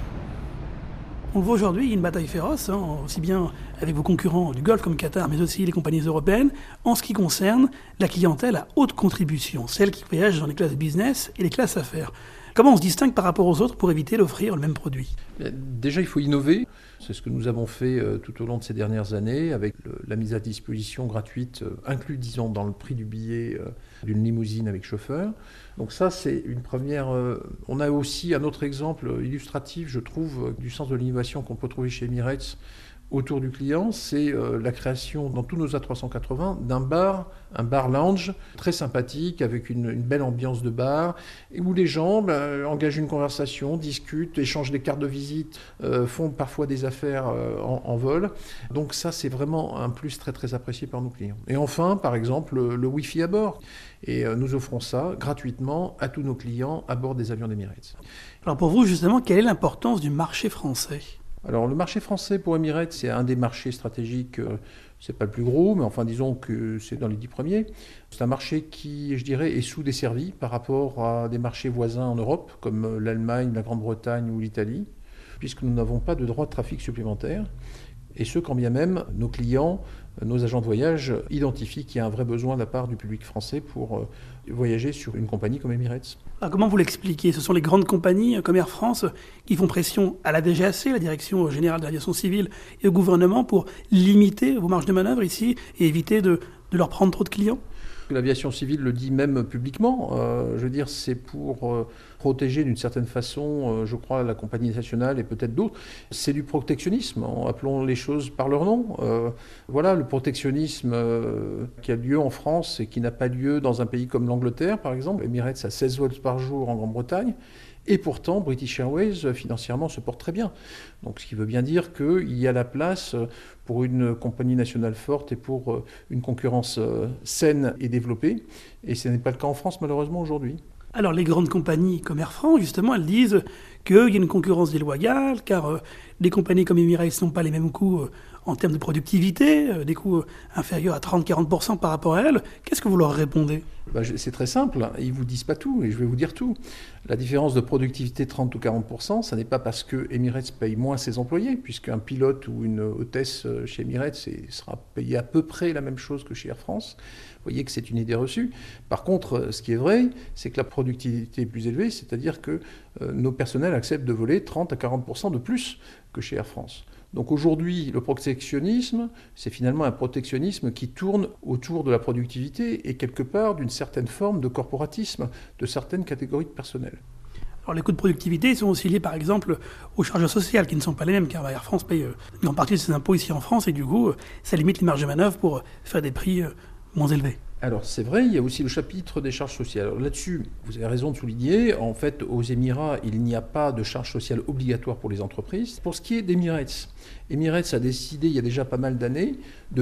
On le voit aujourd'hui, il y a une bataille féroce, aussi bien avec vos concurrents du Golfe comme Qatar, mais aussi les compagnies européennes, en ce qui concerne la clientèle à haute contribution, celle qui voyage dans les classes business et les classes affaires. Comment on se distingue par rapport aux autres pour éviter d'offrir le même produit ? Déjà, il faut innover. C'est ce que nous avons fait tout au long de ces dernières années, avec la mise à disposition gratuite, inclus, disons, dans le prix du billet d'une limousine avec chauffeur. Donc ça, c'est une première... On a aussi un autre exemple illustratif, je trouve, du sens de l'innovation qu'on peut trouver chez Emirates autour du client, c'est la création dans tous nos A380 d'un bar, un bar lounge très sympathique avec une belle ambiance de bar et où les gens engagent une conversation, discutent, échangent des cartes de visite, font parfois des affaires en vol. Donc ça, c'est vraiment un plus très très apprécié par nos clients. Et enfin, par exemple, le Wi-Fi à bord. Et nous offrons ça gratuitement à tous nos clients à bord des avions d'Emirates. Alors pour vous, justement, quelle est l'importance du marché français ? Alors le marché français pour Emirates, c'est un des marchés stratégiques, c'est pas le plus gros, mais enfin disons que c'est dans les 10 premiers. C'est un marché qui, je dirais, est sous-desservi par rapport à des marchés voisins en Europe, comme l'Allemagne, la Grande-Bretagne ou l'Italie, puisque nous n'avons pas de droits de trafic supplémentaires. Et ce, quand bien même nos clients, nos agents de voyage identifient qu'il y a un vrai besoin de la part du public français pour voyager sur une compagnie comme Emirates. Alors comment vous l'expliquez ? Ce sont les grandes compagnies comme Air France qui font pression à la DGAC, la Direction Générale de l'Aviation Civile, et au gouvernement pour limiter vos marges de manœuvre ici et éviter de leur prendre trop de clients ? L'aviation civile le dit même publiquement. Je veux dire, c'est pour protéger d'une certaine façon, je crois, la compagnie nationale et peut-être d'autres. C'est du protectionnisme, appelons les choses par leur nom. Voilà, le protectionnisme qui a lieu en France et qui n'a pas lieu dans un pays comme l'Angleterre, par exemple. Emirates a 16 vols par jour en Grande-Bretagne. Et pourtant, British Airways, financièrement, se porte très bien. Donc, ce qui veut bien dire qu'il y a la place pour une compagnie nationale forte et pour une concurrence saine et développée. Et ce n'est pas le cas en France, malheureusement, aujourd'hui. Alors, les grandes compagnies comme Air France, justement, elles disent qu'il y a une concurrence déloyale, car les compagnies comme Emirates n'ont pas les mêmes coûts en termes de productivité, des coûts inférieurs à 30-40% par rapport à elles. Qu'est-ce que vous leur répondez ? C'est très simple, ils ne vous disent pas tout, et je vais vous dire tout. La différence de productivité de 30 ou 40%, ça n'est pas parce que Emirates paye moins ses employés, puisqu'un pilote ou une hôtesse chez Emirates sera payé à peu près la même chose que chez Air France. Vous voyez que c'est une idée reçue. Par contre, ce qui est vrai, c'est que la productivité est plus élevée, c'est-à-dire que nos personnels acceptent de voler 30 à 40% de plus que chez Air France. Donc aujourd'hui, le protectionnisme, c'est finalement un protectionnisme qui tourne autour de la productivité et quelque part d'une certaine forme de corporatisme de certaines catégories de personnel. Alors les coûts de productivité sont aussi liés par exemple aux charges sociales qui ne sont pas les mêmes, car Air France paye une grande partie de ses impôts ici en France et du coup, ça limite les marges de manœuvre pour faire des prix moins élevés. Alors c'est vrai, il y a aussi le chapitre des charges sociales. Alors, là-dessus, vous avez raison de souligner, en fait aux Émirats, il n'y a pas de charges sociales obligatoires pour les entreprises. Pour ce qui est d'Emirates, Emirates a décidé il y a déjà pas mal d'années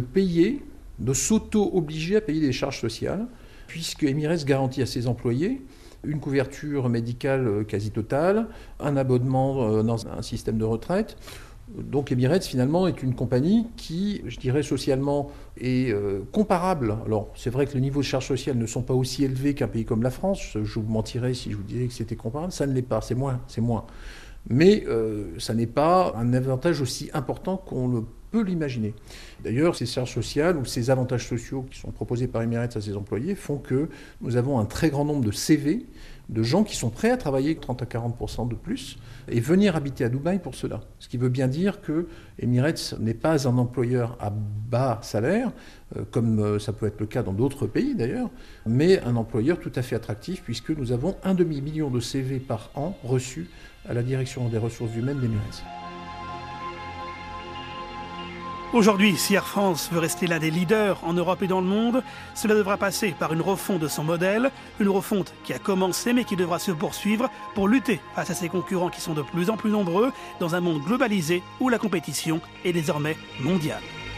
de s'auto-obliger à payer des charges sociales, puisque Emirates garantit à ses employés une couverture médicale quasi totale, un abonnement dans un système de retraite. Donc Emirates, finalement, est une compagnie qui, je dirais, socialement est comparable. Alors, c'est vrai que les niveaux de charges sociales ne sont pas aussi élevés qu'un pays comme la France. Je vous mentirais si je vous disais que c'était comparable. Ça ne l'est pas, c'est moins. Mais ça n'est pas un avantage aussi important qu'on le peut l'imaginer. D'ailleurs, ces charges sociales ou ces avantages sociaux qui sont proposés par Emirates à ses employés font que nous avons un très grand nombre de CV, de gens qui sont prêts à travailler 30 à 40% de plus et venir habiter à Dubaï pour cela. Ce qui veut bien dire que Emirates n'est pas un employeur à bas salaire, comme ça peut être le cas dans d'autres pays d'ailleurs, mais un employeur tout à fait attractif puisque nous avons 1,5 million de CV par an reçus à la direction des ressources humaines d'Emirates. Aujourd'hui, si Air France veut rester l'un des leaders en Europe et dans le monde, cela devra passer par une refonte de son modèle, une refonte qui a commencé mais qui devra se poursuivre pour lutter face à ses concurrents qui sont de plus en plus nombreux dans un monde globalisé où la compétition est désormais mondiale.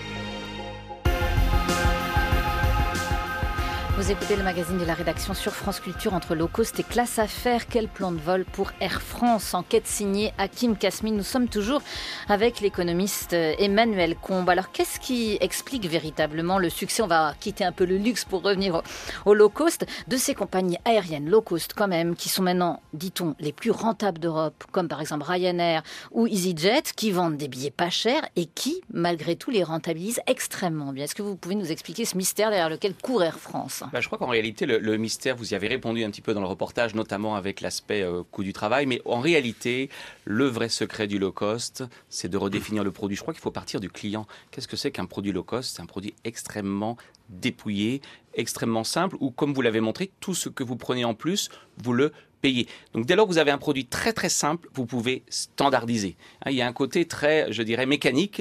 Vous écoutez le magazine de la rédaction sur France Culture. Entre low cost et classe affaires, quel plan de vol pour Air France? Enquête signée Hakim Kasmi. Nous sommes toujours avec l'économiste Emmanuel Combe. Alors qu'est-ce qui explique véritablement le succès? On va quitter un peu le luxe pour revenir au low cost de ces compagnies aériennes low cost quand même, qui sont maintenant, dit-on, les plus rentables d'Europe, comme par exemple Ryanair ou EasyJet, qui vendent des billets pas chers et qui, malgré tout, les rentabilisent extrêmement bien. Est-ce que vous pouvez nous expliquer ce mystère derrière lequel court Air France? Je crois qu'en réalité, le mystère, vous y avez répondu un petit peu dans le reportage, notamment avec l'aspect coût du travail. Mais en réalité, le vrai secret du low cost, c'est de redéfinir le produit. Je crois qu'il faut partir du client. Qu'est-ce que c'est qu'un produit low cost? C'est un produit extrêmement dépouillé, extrêmement simple, où, comme vous l'avez montré, tout ce que vous prenez en plus, vous le payez. Donc dès lors que vous avez un produit très très simple, vous pouvez standardiser. Il y a un côté très, je dirais, mécanique.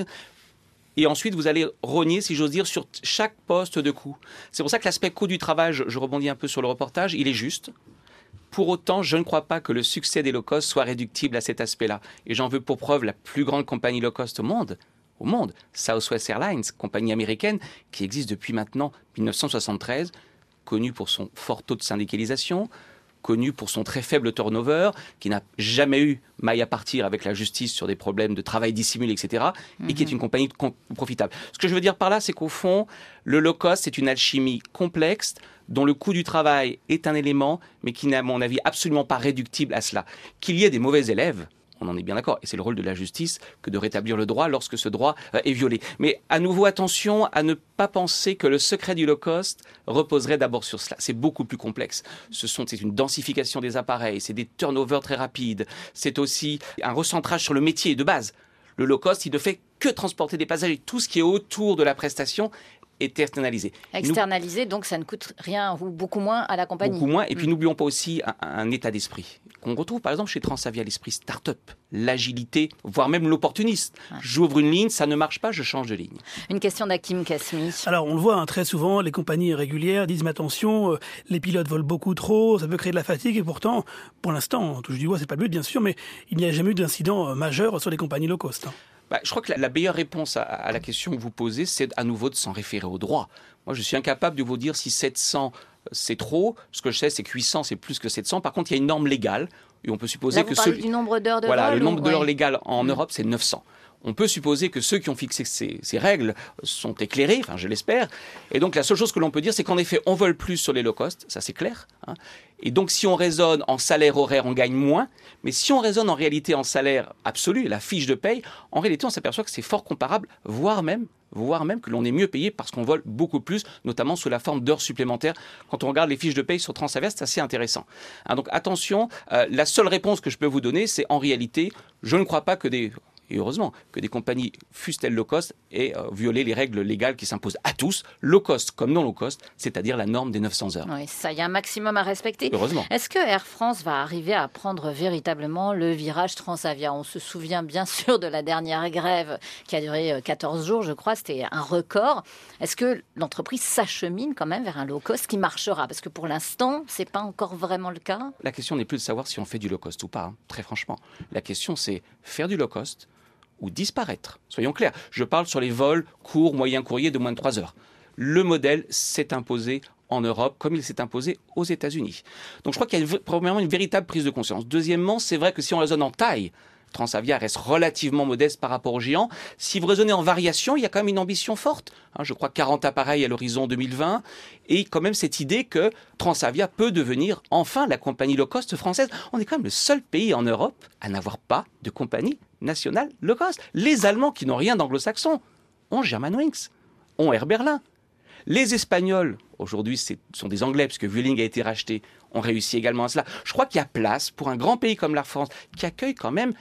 Et ensuite, vous allez rogner, si j'ose dire, sur chaque poste de coût. C'est pour ça que l'aspect coût du travail, je rebondis un peu sur le reportage, il est juste. Pour autant, je ne crois pas que le succès des low cost soit réductible à cet aspect-là. Et j'en veux pour preuve la plus grande compagnie low cost au monde, Southwest Airlines, compagnie américaine qui existe depuis maintenant 1973, connue pour son fort taux de syndicalisation, connu pour son très faible turnover, qui n'a jamais eu maille à partir avec la justice sur des problèmes de travail dissimulé, etc., et qui est une compagnie profitable. Ce que je veux dire par là, c'est qu'au fond, le low cost, c'est une alchimie complexe dont le coût du travail est un élément, mais qui n'est, à mon avis, absolument pas réductible à cela. Qu'il y ait des mauvais élèves, on en est bien d'accord, et c'est le rôle de la justice que de rétablir le droit lorsque ce droit est violé. Mais à nouveau, attention à ne pas penser que le secret du low cost reposerait d'abord sur cela. C'est beaucoup plus complexe. C'est une densification des appareils, c'est des turnovers très rapides, c'est aussi un recentrage sur le métier de base. Le low cost, il ne fait que transporter des passagers. Tout ce qui est autour de la prestation est externalisé. Externalisé, donc ça ne coûte rien ou beaucoup moins à la compagnie. Beaucoup moins. Et puis n'oublions pas aussi un état d'esprit qu'on retrouve par exemple chez Transavia, l'esprit start-up, l'agilité, voire même l'opportuniste. J'ouvre une ligne, ça ne marche pas, je change de ligne. Une question d'Hakim Kasmi. Alors on le voit très souvent, les compagnies régulières disent mais attention, les pilotes volent beaucoup trop, ça peut créer de la fatigue et pourtant, pour l'instant, on touche du bois, c'est pas le but bien sûr, mais il n'y a jamais eu d'incident majeur sur les compagnies low cost. Je crois que la meilleure réponse à la question que vous posez, c'est à nouveau de s'en référer au droit. Moi, je suis incapable de vous dire si 700, c'est trop. Ce que je sais, c'est que 800, c'est plus que 700. Par contre, il y a une norme légale. Et on peut supposer que du nombre d'heures de vol, le nombre d'heures légales en Europe, c'est 900. On peut supposer que ceux qui ont fixé ces règles sont éclairés, enfin je l'espère. Et donc la seule chose que l'on peut dire, c'est qu'en effet, on vole plus sur les low cost, ça c'est clair. Et donc si on raisonne en salaire horaire, on gagne moins. Mais si on raisonne en réalité en salaire absolu, la fiche de paye, en réalité on s'aperçoit que c'est fort comparable, voire même que l'on est mieux payé parce qu'on vole beaucoup plus, notamment sous la forme d'heures supplémentaires. Quand on regarde les fiches de paye sur Transavia, c'est assez intéressant. Donc attention, la seule réponse que je peux vous donner, c'est en réalité, je ne crois pas que et heureusement, que des compagnies, fussent-elles low cost, aient violé les règles légales qui s'imposent à tous, low cost comme non low cost, c'est-à-dire la norme des 900 heures. Oui, ça, il y a un maximum à respecter. Heureusement. Est-ce que Air France va arriver à prendre véritablement le virage Transavia? On se souvient bien sûr de la dernière grève qui a duré 14 jours, je crois, c'était un record. Est-ce que l'entreprise s'achemine quand même vers un low cost qui marchera? Parce que pour l'instant, c'est pas encore vraiment le cas. La question n'est plus de savoir si on fait du low cost ou pas, très franchement. La question, c'est faire du low cost ou disparaître. Soyons clairs, je parle sur les vols courts, moyens courriers de moins de 3 heures. Le modèle s'est imposé en Europe comme il s'est imposé aux États-Unis. Donc je crois qu'il y a premièrement une véritable prise de conscience. Deuxièmement, c'est vrai que si on raisonne en taille, Transavia reste relativement modeste par rapport aux géants. Si vous raisonnez en variation, il y a quand même une ambition forte. Je crois 40 appareils à l'horizon 2020. Et quand même cette idée que Transavia peut devenir enfin la compagnie low cost française. On est quand même le seul pays en Europe à n'avoir pas de compagnie nationale low cost. Les Allemands qui n'ont rien d'anglo-saxon ont Germanwings, ont Air Berlin. Les Espagnols, aujourd'hui ce sont des Anglais puisque Vueling a été racheté, ont réussi également à cela. Je crois qu'il y a place pour un grand pays comme la France qui accueille quand même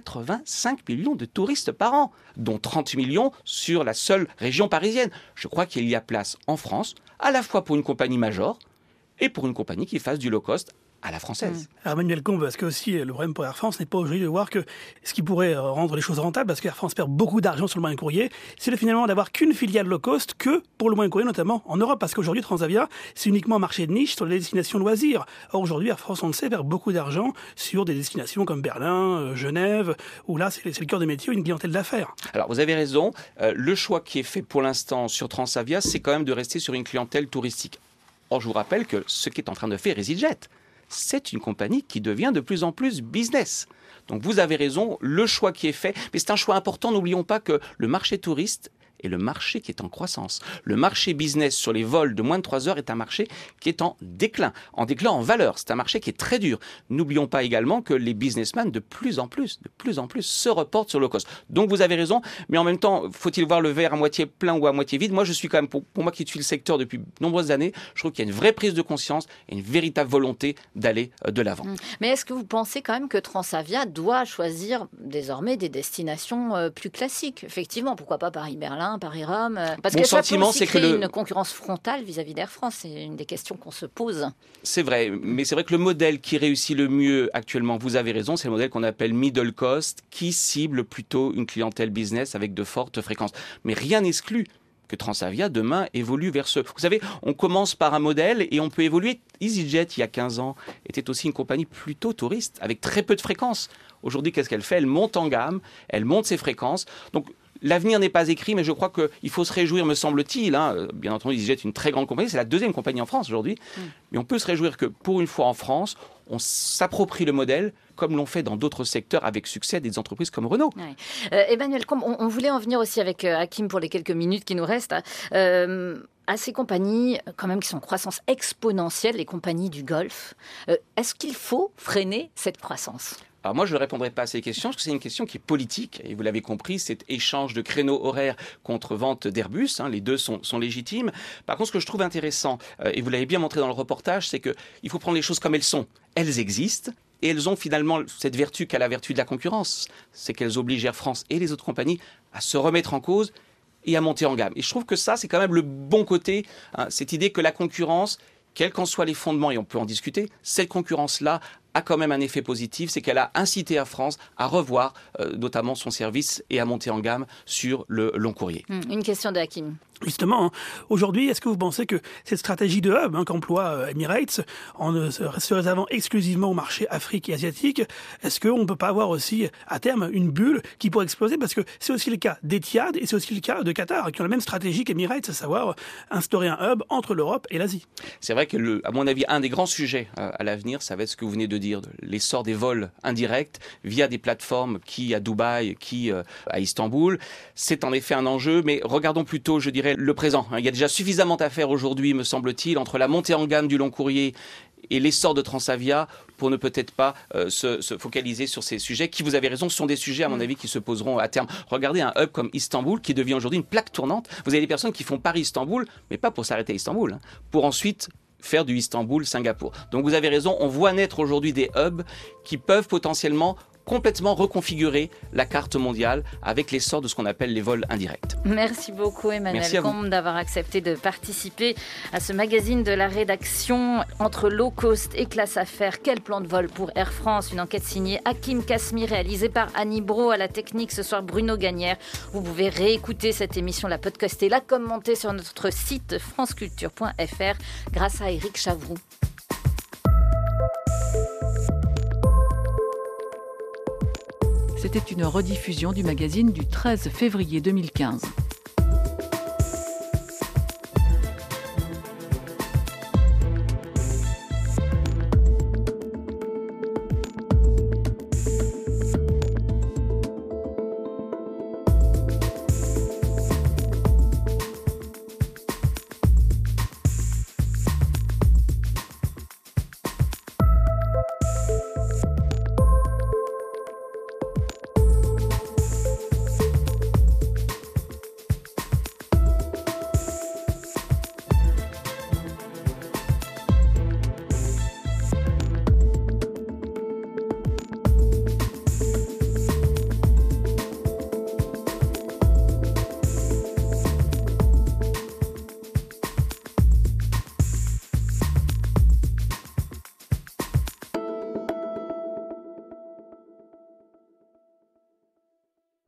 85 millions de touristes par an, dont 30 millions sur la seule région parisienne. Je crois qu'il y a place en France, à la fois pour une compagnie major et pour une compagnie qui fasse du low cost à la française. Alors Emmanuel Combe, parce que aussi le problème pour Air France n'est pas aujourd'hui de voir que ce qui pourrait rendre les choses rentables, parce qu'Air France perd beaucoup d'argent sur le moyen courrier, c'est finalement d'avoir qu'une filiale low cost que pour le moyen courrier, notamment en Europe, parce qu'aujourd'hui Transavia, c'est uniquement un marché de niche sur les destinations loisirs. Or aujourd'hui, Air France, on le sait, perd beaucoup d'argent sur des destinations comme Berlin, Genève, où là c'est le cœur de métier, une clientèle d'affaires. Alors vous avez raison, le choix qui est fait pour l'instant sur Transavia, c'est quand même de rester sur une clientèle touristique. Or je vous rappelle que ce qu'est en train de faire EasyJet, c'est une compagnie qui devient de plus en plus business. Donc vous avez raison, le choix qui est fait, mais c'est un choix important, n'oublions pas que le marché touriste est le marché qui est en croissance. Le marché business sur les vols de moins de 3 heures est un marché qui est en déclin en valeur. C'est un marché qui est très dur. N'oublions pas également que les businessmen de plus en plus se reportent sur low cost. Donc vous avez raison, mais en même temps, faut-il voir le verre à moitié plein ou à moitié vide? Moi, je suis quand même, pour moi qui suis le secteur depuis de nombreuses années, je trouve qu'il y a une vraie prise de conscience et une véritable volonté d'aller de l'avant. Mais est-ce que vous pensez quand même que Transavia doit choisir désormais des destinations plus classiques? Effectivement, pourquoi pas Paris-Berlin, Paris-Rome, parce que ça peut aussi créer une concurrence frontale vis-à-vis d'Air France. C'est une des questions qu'on se pose. C'est vrai, mais c'est vrai que le modèle qui réussit le mieux actuellement, vous avez raison, c'est le modèle qu'on appelle middle cost, qui cible plutôt une clientèle business avec de fortes fréquences. Mais rien n'exclut que Transavia, demain, évolue vers ce... Vous savez, on commence par un modèle et on peut évoluer. EasyJet, il y a 15 ans, était aussi une compagnie plutôt touriste, avec très peu de fréquences. Aujourd'hui, qu'est-ce qu'elle fait? Elle monte en gamme, elle monte ses fréquences. Donc, l'avenir n'est pas écrit, mais je crois qu'il faut se réjouir, me semble-t-il. Bien entendu, EasyJet est une très grande compagnie, c'est la deuxième compagnie en France aujourd'hui. Mais on peut se réjouir que, pour une fois en France, on s'approprie le modèle, comme l'ont fait dans d'autres secteurs avec succès des entreprises comme Renault. Emmanuel Combe, on voulait en venir aussi avec Hakim pour les quelques minutes qui nous restent. À ces compagnies, quand même, qui sont en croissance exponentielle, les compagnies du Golfe, est-ce qu'il faut freiner cette croissance ? Alors moi, je ne répondrai pas à ces questions, parce que c'est une question qui est politique. Et vous l'avez compris, cet échange de créneaux horaires contre vente d'Airbus, les deux sont légitimes. Par contre, ce que je trouve intéressant, et vous l'avez bien montré dans le reportage, c'est qu'il faut prendre les choses comme elles sont. Elles existent. Et elles ont finalement cette vertu qu'a la vertu de la concurrence. C'est qu'elles obligent Air France et les autres compagnies à se remettre en cause et à monter en gamme. Et je trouve que ça, c'est quand même le bon côté, cette idée que la concurrence, quels qu'en soient les fondements, et on peut en discuter, cette concurrence-là a quand même un effet positif, c'est qu'elle a incité Air France à revoir notamment son service et à monter en gamme sur le long courrier. Une question de Hakim. Justement, aujourd'hui, est-ce que vous pensez que cette stratégie de hub qu'emploie Emirates, en se réservant exclusivement au marché Afrique et asiatique, est-ce qu'on ne peut pas avoir aussi, à terme, une bulle qui pourrait exploser? Parce que c'est aussi le cas d'Etihad et c'est aussi le cas de Qatar, qui ont la même stratégie qu'Emirates, à savoir instaurer un hub entre l'Europe et l'Asie. C'est vrai que, à mon avis, un des grands sujets à l'avenir, ça va être ce que vous venez de dire, l'essor des vols indirects via des plateformes qui à Dubaï, qui à Istanbul. C'est en effet un enjeu, mais regardons plutôt, je dirais, le présent. Il y a déjà suffisamment à faire aujourd'hui, me semble-t-il, entre la montée en gamme du long courrier et l'essor de Transavia pour ne peut-être pas se focaliser sur ces sujets qui, vous avez raison, sont des sujets, à mon avis, qui se poseront à terme. Regardez un hub comme Istanbul qui devient aujourd'hui une plaque tournante. Vous avez des personnes qui font Paris-Istanbul, mais pas pour s'arrêter à Istanbul, pour ensuite faire du Istanbul-Singapour. Donc vous avez raison, on voit naître aujourd'hui des hubs qui peuvent potentiellement complètement reconfigurer la carte mondiale avec l'essor de ce qu'on appelle les vols indirects. Merci beaucoup Emmanuel Combe d'avoir accepté de participer à ce magazine de la rédaction entre low cost et classe affaires. Quel plan de vol pour Air France? Une enquête signée Hakim Kasmi, réalisée par Annie Bro, à la technique ce soir Bruno Gagnère. Vous pouvez réécouter cette émission, la podcaster, la commenter sur notre site franceculture.fr grâce à Éric Chavroux. C'était une rediffusion du magazine du 13 février 2015.